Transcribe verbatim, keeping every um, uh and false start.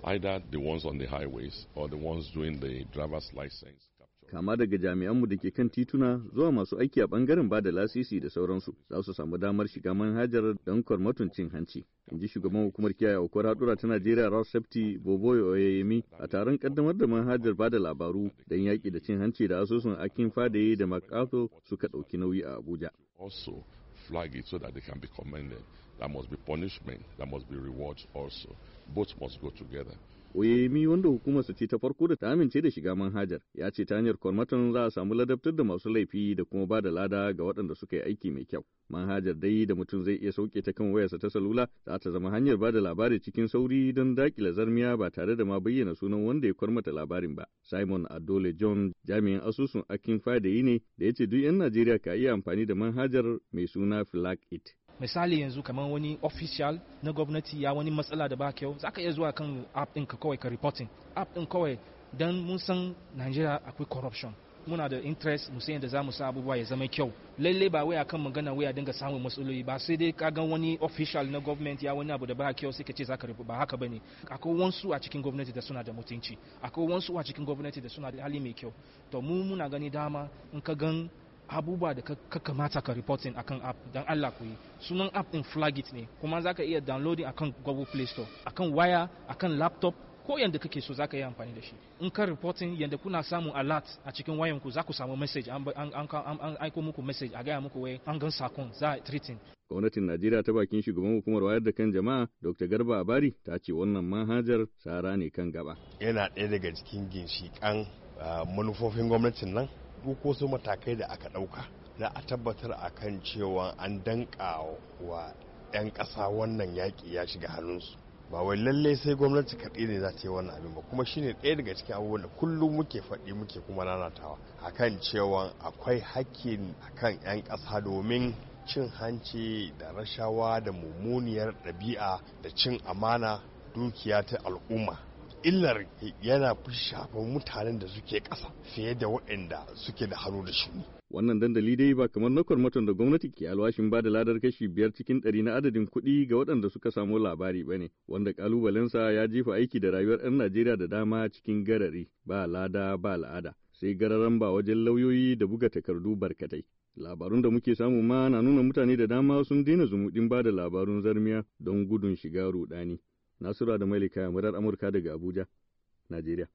either the ones on the highways or the ones doing the driver's license. Kama daga jami'anmu da ke kan tituna zuwa masu aiki a ɓangaren ba da lasisi da sauransu za su samu damar shiga manhajar don kwarmatun cin hanci. In ji shugaban hukumar kiyaye aukuwar haɗura ta Najeriya Road Safety Boboy Oyeyemi a taron kaddamar da manhajar ba da labaru don yaƙi da cin hanci da asusun Akin Fadaye da Makato suka ɗauki nauyi a Abuja. Also flag it so that they can be commended. There must be punishment, there must be rewards also. Both must go together. Oyeyemi wanda hukumarsa ce ta farko da ta amince da shiga manhajar ya ce ta hanyar kwarmatan za a samu ladabtar da masu laifi da kuma ba da lada ga waɗanda suka yi aiki mai kyau. Manhajar dai da mutum zai iya sauke ta kan wayarsa ta salula za ta zama hanyar ba da labari cikin sauri don dakile zarmiya ba tare da ma bayyana sunan wanda ya kwarmata labarin ba. Simon Adole John jami'in asusun Akin Fadaye ne da ya ce duk 'yan Najeriya ka iya amfani da manhajar mai suna Flag It. Misali yanzu kamar wani official na gwamnati ya wani matsala da ba kyau za ka iya zuwa kan app ɗin ka kawai ka reporting app ɗin kawai don mun san Najeriya akwai corruption muna da interest mu san yadda za mu sa abubuwa ya zama kyau lalle ba wai akan magana wai a dinga samun matsaloli ba sai dai ka ga wani official na gwamnati ya wani abu da ba kyau sai ka ce za ka rubuta ba haka bane akwai wasu a cikin gwamnati da suna da mutunci akwai wasu a cikin gwamnati da suna da hali mai kyau to mu muna gani dama in ka gan abubuwa da ka kamata ka reporting akan app don Allah ku yi sunan app din Flagit ne kuma zaka iya downloading akan Google Play Store akan waya akan laptop ko yanda kake so zaka yi amfani da shi in ka reporting yanda kuna samu alert a cikin wayan ku za ku samu message an an an aiko muku message a gaya muku wai an gan sakon za a treating. Gwamnatin Najeriya ta bakin shugaban hukumar wayar da kan jama'a Doctor Garba Abari ta ce wannan manhajar sara ne kan gaba. Yana ɗaya daga cikin ginshiƙan manufofin gwamnatin nan duk wasu matakai da aka ɗauka za a tabbatar a kan cewa an danka wa 'yan ƙasa wannan yaƙi ya shiga hannunsu ba wai lalle sai gwamnati kaɗai ne za ta yi wannan abin ba kuma shine ɗaya daga cikin abubuwan da kullum muke faɗi muke kuma nanatawa akan cewa akwai hakkin akan 'yan ƙasa domin cin hanci da rashawa da mummuniyar ɗabi'a da cin amana dukiya ta al'umma illar yana fi shafan mutanen da suke ƙasa fiye da waɗanda suke da hannu da shuni. Wannan dandali dai ba kamar na kwarmaton da gwamnati ke alwashin ba da ladar kashi biyar cikin ɗari na adadin kuɗi ga waɗanda suka samu labari ba ne, wanda ƙalubalensa ya jefa aiki da rayuwar 'yan Najeriya da dama cikin garari ba lada ba al'ada, sai gararan ba wajen lauyoyi da buga takardu barkatai. Labarun da muke samu ma na nuna mutane da dama sun daina zumuɗin ba da labarun zarmiya don gudun shiga ruɗani. Nasura da Malika, murar Amurka daga Abuja, Najeriya.